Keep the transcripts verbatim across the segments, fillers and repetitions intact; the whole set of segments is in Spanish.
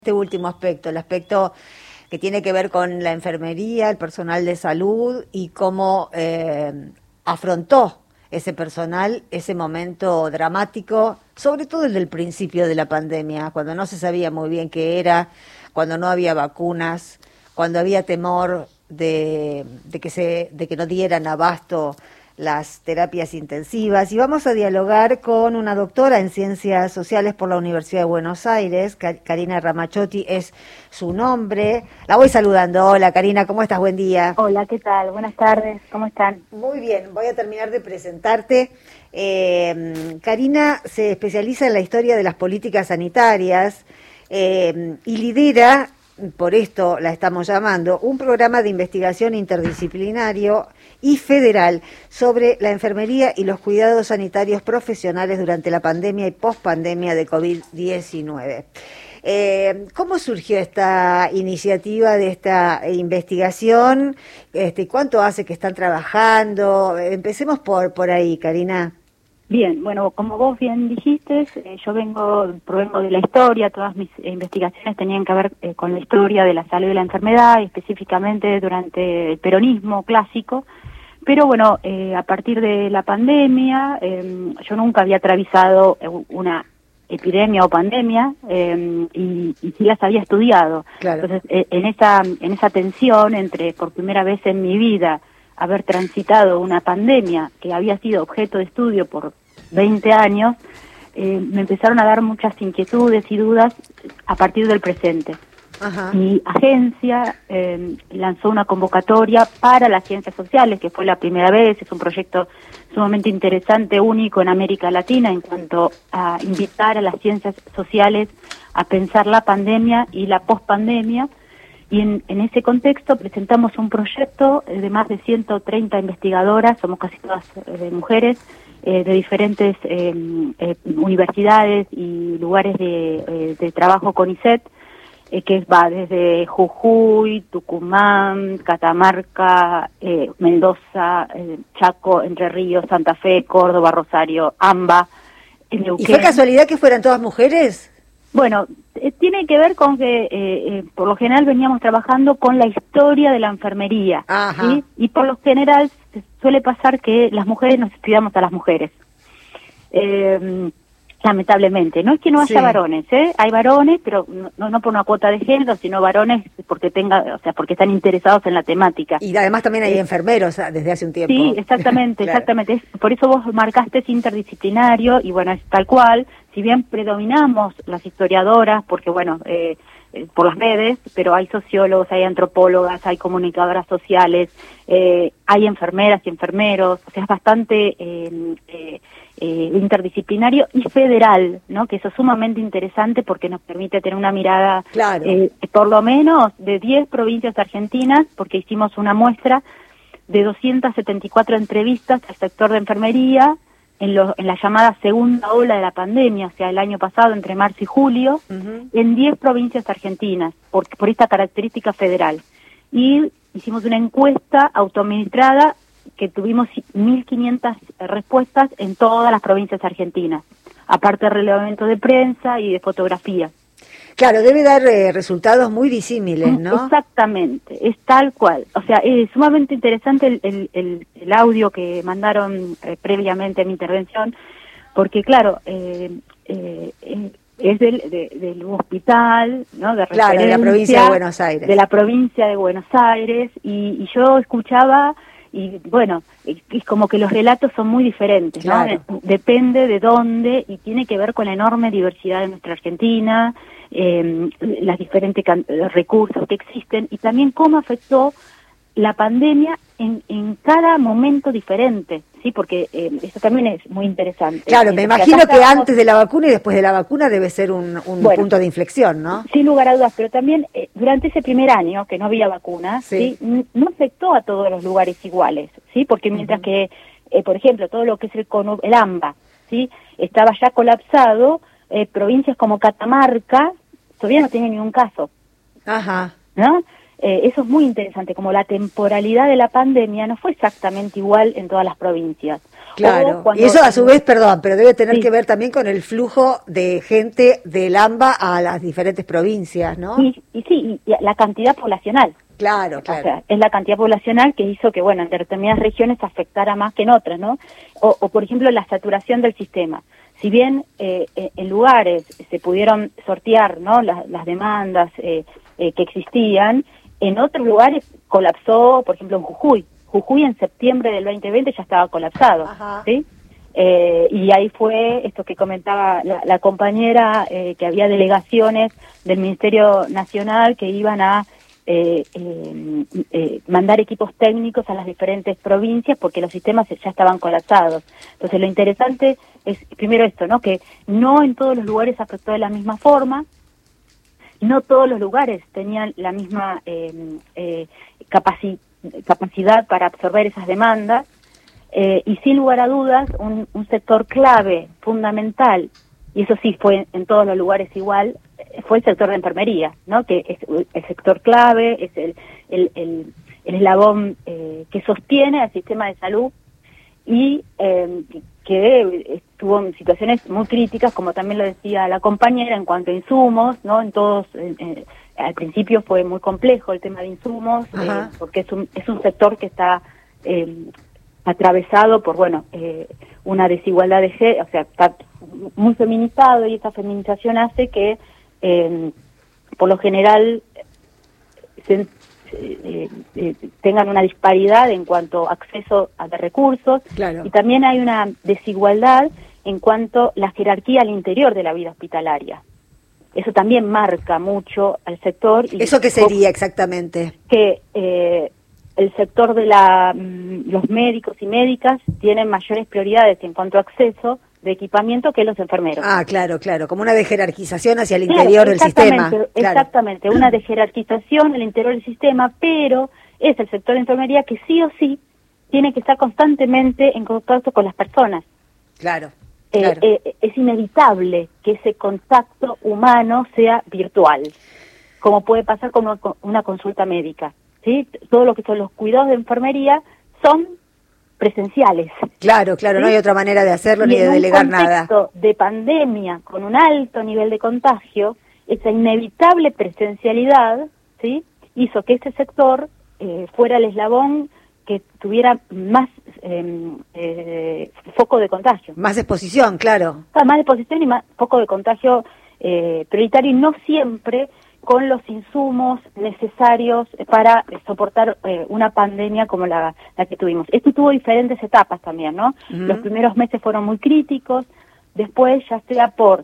Este último aspecto, el aspecto que tiene que ver con la enfermería, el personal de salud y cómo eh, afrontó ese personal ese momento dramático, sobre todo el del principio de la pandemia, cuando no se sabía muy bien qué era, cuando no había vacunas, cuando había temor de, de que se, de que no dieran abasto las terapias intensivas. Y vamos a dialogar con una doctora en Ciencias Sociales por la Universidad de Buenos Aires, Karina Ramachotti es su nombre. La voy saludando. Hola Karina, ¿cómo estás? Buen día. Hola, ¿qué tal? Buenas tardes, ¿cómo están? Muy bien, voy a terminar de presentarte. Eh, Karina se especializa en la historia de las políticas sanitarias eh, y lidera, por esto la estamos llamando, un programa de investigación interdisciplinario y federal sobre la enfermería y los cuidados sanitarios profesionales durante la pandemia y pospandemia de COVID diecinueve. Eh, ¿Cómo surgió esta iniciativa de esta investigación? Este, ¿Cuánto hace que están trabajando? Empecemos por, por ahí, Karina. Bien, bueno, como vos bien dijiste, eh, yo vengo, provengo de la historia, todas mis eh, investigaciones tenían que ver eh, con la historia de la salud y la enfermedad, específicamente durante el peronismo clásico, pero bueno, eh, a partir de la pandemia, eh, yo nunca había atravesado una epidemia o pandemia eh, y, y sí las había estudiado. Claro. Entonces, eh, en esa en esa tensión entre, por primera vez en mi vida, haber transitado una pandemia que había sido objeto de estudio por veinte años, eh, me empezaron a dar muchas inquietudes y dudas a partir del presente. Ajá. Mi agencia eh, lanzó una convocatoria para las ciencias sociales, que fue la primera vez, es un proyecto sumamente interesante, único en América Latina, en cuanto a invitar a las ciencias sociales a pensar la pandemia y la pospandemia. Y en, en ese contexto presentamos un proyecto de más de ciento treinta investigadoras, somos casi todas eh, mujeres, eh, de diferentes eh, eh, universidades y lugares de, eh, de trabajo con I C E T, eh, que va desde Jujuy, Tucumán, Catamarca, eh, Mendoza, eh, Chaco, Entre Ríos, Santa Fe, Córdoba, Rosario, AMBA. ¿Y fue casualidad que fueran todas mujeres? Bueno, eh, tiene que ver con que eh, eh, por lo general veníamos trabajando con la historia de la enfermería, ¿sí? Y por lo general suele pasar que las mujeres nos estudiamos a las mujeres. Eh, lamentablemente, no es que no haya sí. varones, ¿eh? Hay varones, pero no, no por una cuota de género, sino varones porque tenga, o sea, porque están interesados en la temática. Y además también hay eh, enfermeros desde hace un tiempo. Sí, exactamente, claro. exactamente. Es, por eso vos marcaste es interdisciplinario y bueno, es tal cual. Si bien predominamos las historiadoras, porque bueno, eh, eh, por las redes, pero hay sociólogos, hay antropólogas, hay comunicadoras sociales, eh, hay enfermeras y enfermeros, o sea, es bastante eh, eh, eh, interdisciplinario y federal, ¿no? Que eso es sumamente interesante porque nos permite tener una mirada, claro. eh, por lo menos de diez provincias argentinas, porque hicimos una muestra de doscientas setenta y cuatro entrevistas al sector de enfermería, en, lo, en la llamada segunda ola de la pandemia, o sea, el año pasado, entre marzo y julio, uh-huh. en diez provincias argentinas, por, por esta característica federal. Y hicimos una encuesta autoadministrada que tuvimos mil quinientas respuestas en todas las provincias argentinas, aparte de relevamiento de prensa y de fotografía. Claro, debe dar eh, resultados muy disímiles, ¿no? Exactamente, es tal cual. O sea, es sumamente interesante el, el, el, el audio que mandaron eh, previamente a mi intervención, porque claro, eh, eh, eh, es del, de, del hospital, ¿no? De claro, de la provincia de Buenos Aires. De la provincia de Buenos Aires, y, y yo escuchaba, y bueno, es como que los relatos son muy diferentes, ¿no? Claro. Depende de dónde, y tiene que ver con la enorme diversidad de nuestra Argentina, eh, las diferentes recursos que existen, y también cómo afectó la pandemia en, en cada momento diferente, ¿sí? Porque eh, eso también es muy interesante. Claro, me imagino que, que antes de la vacuna y después de la vacuna debe ser un, un bueno, punto de inflexión, ¿no? Sin lugar a dudas, pero también eh, durante ese primer año que no había vacuna, sí. ¿sí? no afectó a todos los lugares iguales, ¿sí? Porque mientras uh-huh. que, eh, por ejemplo, todo lo que es el, el AMBA, ¿sí? Estaba ya colapsado, eh, provincias como Catamarca todavía no tienen ningún caso. Ajá. ¿No? Eh, eso es muy interesante, como la temporalidad de la pandemia no fue exactamente igual en todas las provincias. Claro, cuando, y eso a su vez, perdón, pero debe tener sí. que ver también con el flujo de gente del AMBA a las diferentes provincias, ¿no? Y, y sí, y la cantidad poblacional. Claro, claro. O sea, es la cantidad poblacional que hizo que, bueno, en determinadas regiones afectara más que en otras, ¿no? O, o por ejemplo, la saturación del sistema. Si bien eh, en lugares se pudieron sortear, ¿no?, las, las demandas eh, eh, que existían, en otros lugares colapsó, por ejemplo, en Jujuy. Jujuy en septiembre del veinte veinte ya estaba colapsado, Ajá. ¿sí? Eh, y ahí fue esto que comentaba la, la compañera, eh, que había delegaciones del Ministerio Nacional que iban a eh, eh, eh, mandar equipos técnicos a las diferentes provincias porque los sistemas ya estaban colapsados. Entonces lo interesante es primero esto, ¿no?, que no en todos los lugares afectó de la misma forma, no todos los lugares tenían la misma eh, eh, capaci- capacidad para absorber esas demandas, eh, y sin lugar a dudas un, un sector clave, fundamental, y eso sí fue en todos los lugares igual, fue el sector de enfermería, ¿no?, que es el sector clave, es el, el, el, el eslabón eh, que sostiene al sistema de salud y eh, que estuvo en situaciones muy críticas, como también lo decía la compañera, en cuanto a insumos, ¿no? En todos, eh, eh, al principio fue muy complejo el tema de insumos, eh, porque es un, es un sector que está eh, atravesado por, bueno, eh, una desigualdad de género, o sea, está muy feminizado, y esta feminización hace que, eh, por lo general, se, Eh, eh, tengan una disparidad en cuanto a acceso a de recursos, claro. Y también hay una desigualdad en cuanto a la jerarquía al interior de la vida hospitalaria. Eso también marca mucho al sector. Y ¿Eso qué sería exactamente? Que eh, el sector de la, los médicos y médicas tienen mayores prioridades en cuanto a acceso de equipamiento que los enfermeros. Ah, claro, claro, como una desjerarquización hacia el claro, interior del sistema. Claro. Exactamente, una desjerarquización al interior del sistema, pero es el sector de enfermería que sí o sí tiene que estar constantemente en contacto con las personas. Claro, eh, claro. Eh, es inevitable que ese contacto humano sea virtual, como puede pasar con una consulta médica, ¿sí? Todo lo que son los cuidados de enfermería son presenciales. Claro, claro, ¿sí? No hay otra manera de hacerlo y ni de delegar nada. En un contexto de pandemia con un alto nivel de contagio, esa inevitable presencialidad, ¿sí?, hizo que este sector eh, fuera el eslabón que tuviera más eh, eh, foco de contagio. Más exposición, claro. Ah, más exposición y más foco de contagio eh, prioritario, y no siempre con los insumos necesarios para soportar eh, una pandemia como la, la que tuvimos. Esto tuvo diferentes etapas también, ¿no? Uh-huh. Los primeros meses fueron muy críticos, después ya sea por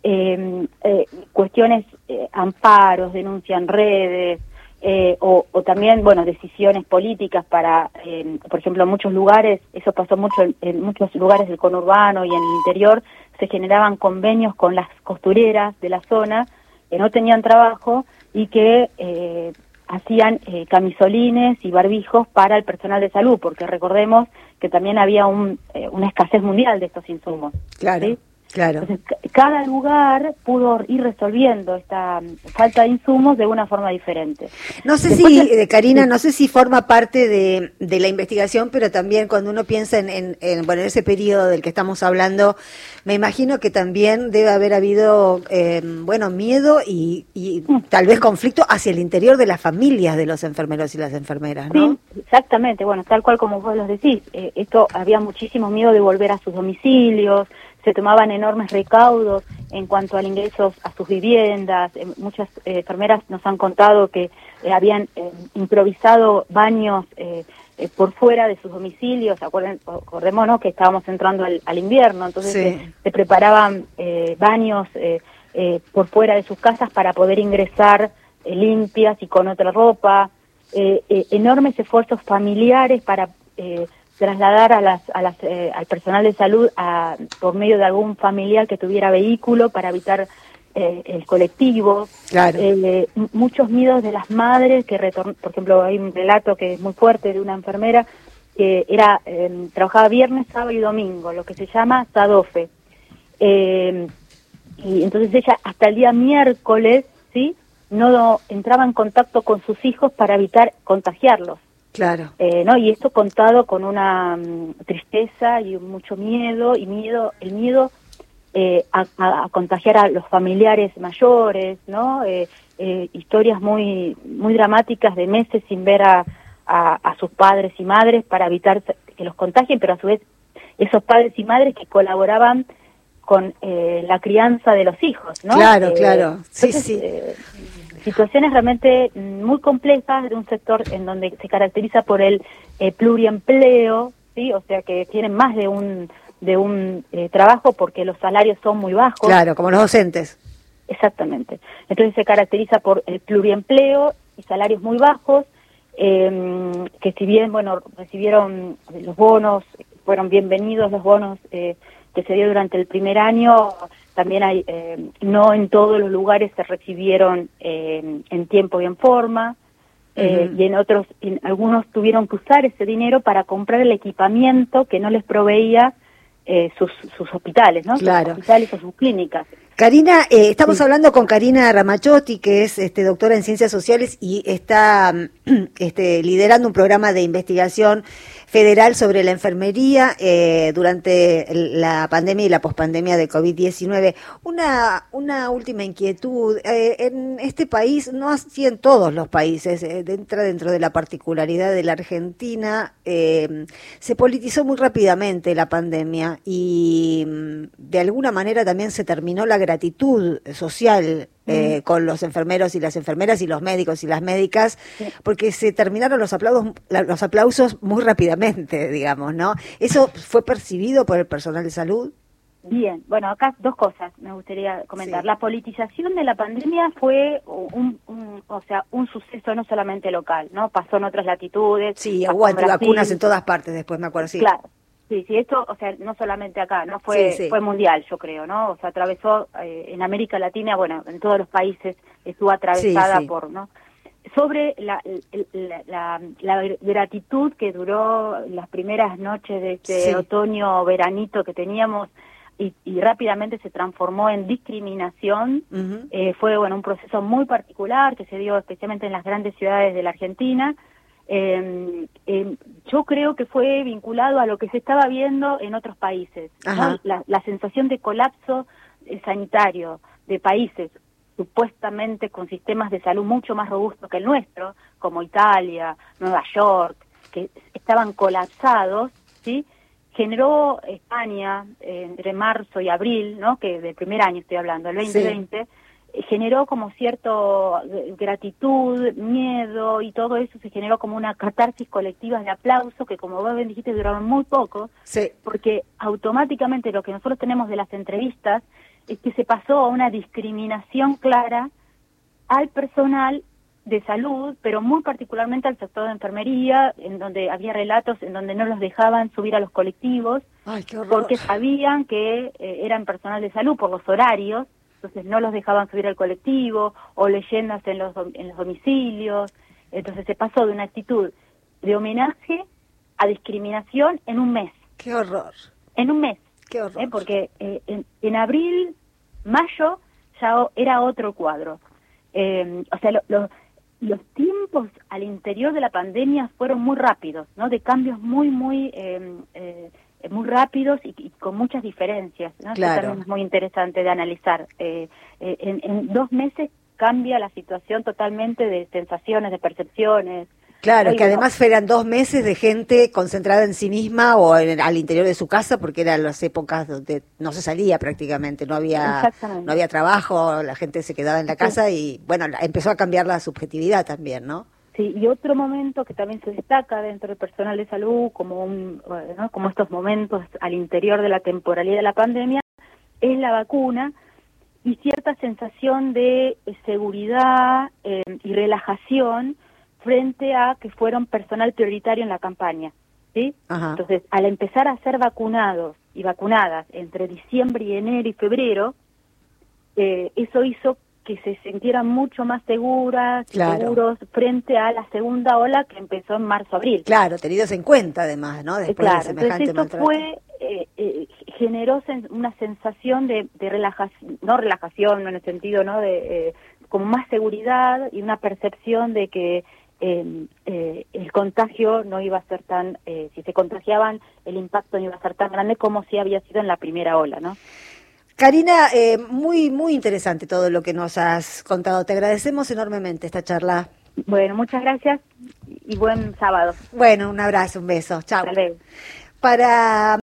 eh, eh, cuestiones, eh, amparos, denuncia en redes, eh, o, o también, bueno, decisiones políticas para, eh, por ejemplo, en muchos lugares, eso pasó mucho en, en muchos lugares del conurbano y en el interior, se generaban convenios con las costureras de la zona, que no tenían trabajo y que eh, hacían eh, camisolines y barbijos para el personal de salud, porque recordemos que también había un, eh, una escasez mundial de estos insumos. Claro, ¿sí? claro. Entonces, c- cada lugar pudo ir resolviendo esta falta de insumos de una forma diferente. No sé Después si, el, eh, Karina, sí. no sé si forma parte de, de la investigación, pero también cuando uno piensa en, en, en, bueno, en ese periodo del que estamos hablando, me imagino que también debe haber habido, eh, bueno, miedo y, y mm. tal vez conflicto hacia el interior de las familias de los enfermeros y las enfermeras, ¿no? Sí, exactamente. Bueno, tal cual como vos lo decís, eh, esto había muchísimo miedo de volver a sus domicilios, se tomaban enormes recaudos en cuanto al ingreso a sus viviendas. Eh, muchas eh, enfermeras nos han contado que eh, habían eh, improvisado baños eh, eh, por fuera de sus domicilios. Acuerden, acordémonos que estábamos entrando al, al invierno, entonces sí. se, se preparaban eh, baños eh, eh, por fuera de sus casas para poder ingresar eh, limpias y con otra ropa. Eh, eh, enormes esfuerzos familiares para eh, trasladar a las, a las, eh, al personal de salud a, por medio de algún familiar que tuviera vehículo para evitar eh, el colectivo. Claro. Eh, muchos miedos de las madres que retorn- por ejemplo, hay un relato que es muy fuerte de una enfermera que era eh, trabajaba viernes, sábado y domingo, lo que se llama SADOFE. Eh, y entonces ella hasta el día miércoles, ¿sí?, no entraba en contacto con sus hijos para evitar contagiarlos. Claro. Eh, ¿no? Y esto contado con una um, tristeza y mucho miedo, y miedo, el miedo eh, a, a, a contagiar a los familiares mayores, ¿no? Eh, eh, historias muy muy dramáticas de meses sin ver a, a, a sus padres y madres para evitar que los contagien, pero a su vez esos padres y madres que colaboraban con eh, la crianza de los hijos, ¿no? Claro, eh, claro, sí, entonces, sí. Eh, situaciones realmente muy complejas de un sector en donde se caracteriza por el eh, pluriempleo, ¿sí? O sea que tienen más de un de un eh, trabajo porque los salarios son muy bajos. Claro, como los docentes. Exactamente. Entonces se caracteriza por el pluriempleo y salarios muy bajos, eh, que si bien, bueno, recibieron los bonos, fueron bienvenidos los bonos eh, que se dio durante el primer año, también hay, eh, no en todos los lugares se recibieron eh, en tiempo y en forma, eh, uh-huh. y en otros, en algunos tuvieron que usar ese dinero para comprar el equipamiento que no les proveía eh, sus, sus hospitales, ¿no? Claro. Sus hospitales o sus clínicas. Karina, eh, estamos sí. hablando con Karina Ramachotti, que es este, doctora en Ciencias Sociales y está este, liderando un programa de investigación federal sobre la enfermería eh, durante la pandemia y la pospandemia de COVID diecinueve. Una, una última inquietud. Eh, en este país, no así en todos los países, eh, entra dentro de la particularidad de la Argentina, eh, se politizó muy rápidamente la pandemia y de alguna manera también se terminó la gratitud social eh, mm. con los enfermeros y las enfermeras y los médicos y las médicas, sí. porque se terminaron los aplausos, los aplausos muy rápidamente, digamos, ¿no? ¿Eso fue percibido por el personal de salud? Bien, bueno, acá dos cosas me gustaría comentar. Sí. La politización de la pandemia fue un, un, o sea, un suceso no solamente local, ¿no? Pasó en otras latitudes. Sí, hubo vacunas en todas partes, después me acuerdo, sí. Claro. Sí, sí, esto, o sea, no solamente acá, no fue sí, sí. fue mundial, yo creo, ¿no? O sea, atravesó eh, en América Latina, bueno, en todos los países estuvo atravesada sí, sí. por, ¿no? Sobre la, la, la, la gratitud que duró las primeras noches de este sí. otoño veranito que teníamos y, y rápidamente se transformó en discriminación, uh-huh. eh, fue, bueno, un proceso muy particular que se dio especialmente en las grandes ciudades de la Argentina. Eh, eh, yo creo que fue vinculado a lo que se estaba viendo en otros países, ¿no? la, la sensación de colapso eh, sanitario de países supuestamente con sistemas de salud mucho más robustos que el nuestro, como Italia, Nueva York, que estaban colapsados, ¿sí? Generó España eh, entre marzo y abril, ¿no? Que del primer año estoy hablando, el veinte veinte, sí. generó como cierto gratitud, miedo, y todo eso se generó como una catarsis colectiva de aplauso que, como vos bien dijiste, duraron muy poco, sí. porque automáticamente lo que nosotros tenemos de las entrevistas es que se pasó a una discriminación clara al personal de salud, pero muy particularmente al sector de enfermería, en donde había relatos en donde no los dejaban subir a los colectivos. Ay, qué horror. Porque sabían que eh, eran personal de salud por los horarios, entonces no los dejaban subir al colectivo, o leyendas en los, en los domicilios. Entonces se pasó de una actitud de homenaje a discriminación en un mes. ¡Qué horror! En un mes. ¡Qué horror! ¿eh? Porque eh, en, en abril, mayo, ya era otro cuadro. Eh, o sea, lo, lo, los tiempos al interior de la pandemia fueron muy rápidos, ¿no? De cambios muy, muy... Eh, eh, muy rápidos y, y con muchas diferencias, ¿no? Claro. Eso también es muy interesante de analizar. Eh, eh, en, en dos meses cambia la situación totalmente de sensaciones, de percepciones. Claro, Hoy, que además bueno, eran dos meses de gente concentrada en sí misma o en, al interior de su casa, porque eran las épocas donde no se salía prácticamente, no había no había trabajo, la gente se quedaba en la casa sí. y, bueno, empezó a cambiar la subjetividad también, ¿no? Sí, y otro momento que también se destaca dentro del personal de salud, como un, ¿no? como estos momentos al interior de la temporalidad de la pandemia, es la vacuna y cierta sensación de seguridad eh, y relajación frente a que fueron personal prioritario en la campaña, ¿sí? Ajá. Entonces, al empezar a ser vacunados y vacunadas entre diciembre y enero y febrero, eh, eso hizo que se sintieran mucho más seguras, claro. seguros frente a la segunda ola que empezó en marzo-abril. Claro, tenidos en cuenta además, ¿no? Después claro, de semejante entonces esto maltrato. fue, eh, eh, generó sen- una sensación de, de relajación, no relajación, no en el sentido, ¿no? De, eh, como más seguridad y una percepción de que eh, eh, el contagio no iba a ser tan, eh, si se contagiaban, el impacto no iba a ser tan grande como si había sido en la primera ola, ¿no? Karina, eh, muy, muy interesante todo lo que nos has contado. Te agradecemos enormemente esta charla. Bueno, muchas gracias y buen sábado. Bueno, un abrazo, un beso. Chao. Hasta luego. Para